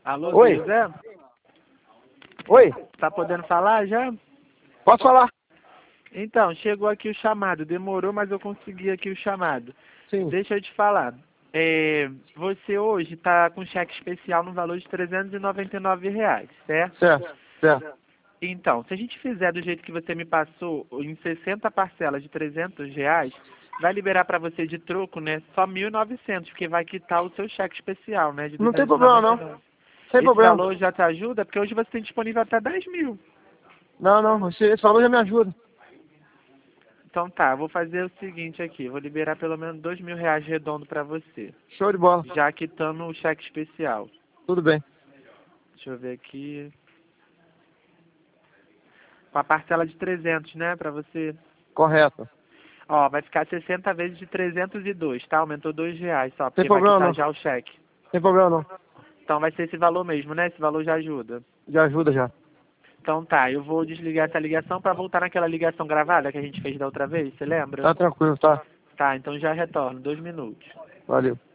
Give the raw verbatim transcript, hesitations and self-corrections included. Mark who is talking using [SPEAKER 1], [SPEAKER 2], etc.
[SPEAKER 1] Alô,
[SPEAKER 2] Oi.
[SPEAKER 1] José?
[SPEAKER 2] Oi,
[SPEAKER 1] Tá podendo falar já?
[SPEAKER 2] posso falar?
[SPEAKER 1] Então, chegou aqui o chamado. Demorou, mas eu consegui aqui o chamado.
[SPEAKER 2] Sim.
[SPEAKER 1] Deixa eu te falar. É, você hoje está com cheque especial no valor de trezentos e noventa e nove reais, certo?
[SPEAKER 2] Certo, certo.
[SPEAKER 1] Então, se a gente fizer do jeito que você me passou, em sessenta parcelas de trezentos reais, vai liberar para você de troco, né? Só mil e novecentos, porque vai quitar o seu cheque especial, né? De
[SPEAKER 2] Não tem
[SPEAKER 1] duzentos e
[SPEAKER 2] problema,
[SPEAKER 1] noventa e
[SPEAKER 2] não.
[SPEAKER 1] nove.
[SPEAKER 2] Sem
[SPEAKER 1] Esse
[SPEAKER 2] problema.
[SPEAKER 1] valor já te ajuda? Porque hoje você tem disponível até dez mil.
[SPEAKER 2] Não, não, esse, esse valor já me ajuda.
[SPEAKER 1] Então tá, eu vou fazer o seguinte aqui, vou liberar pelo menos dois mil reais redondo para você,
[SPEAKER 2] Show de bola.
[SPEAKER 1] já quitando o cheque especial.
[SPEAKER 2] Tudo bem.
[SPEAKER 1] Deixa eu ver aqui. Com a parcela de trezentos, né, para você.
[SPEAKER 2] Correto.
[SPEAKER 1] Ó, vai ficar sessenta vezes de trezentos e dois, tá? Aumentou dois reais só,
[SPEAKER 2] Sem
[SPEAKER 1] porque vai
[SPEAKER 2] problema,
[SPEAKER 1] quitar
[SPEAKER 2] não.
[SPEAKER 1] já o cheque.
[SPEAKER 2] Sem problema, não.
[SPEAKER 1] Então vai ser esse valor mesmo, né? Esse valor já ajuda.
[SPEAKER 2] Já ajuda, já.
[SPEAKER 1] Então tá, eu vou desligar essa ligação para voltar naquela ligação gravada que a gente fez da outra vez, você lembra?
[SPEAKER 2] Tá tranquilo, tá?
[SPEAKER 1] Tá, então já retorno, dois minutos.
[SPEAKER 2] Valeu.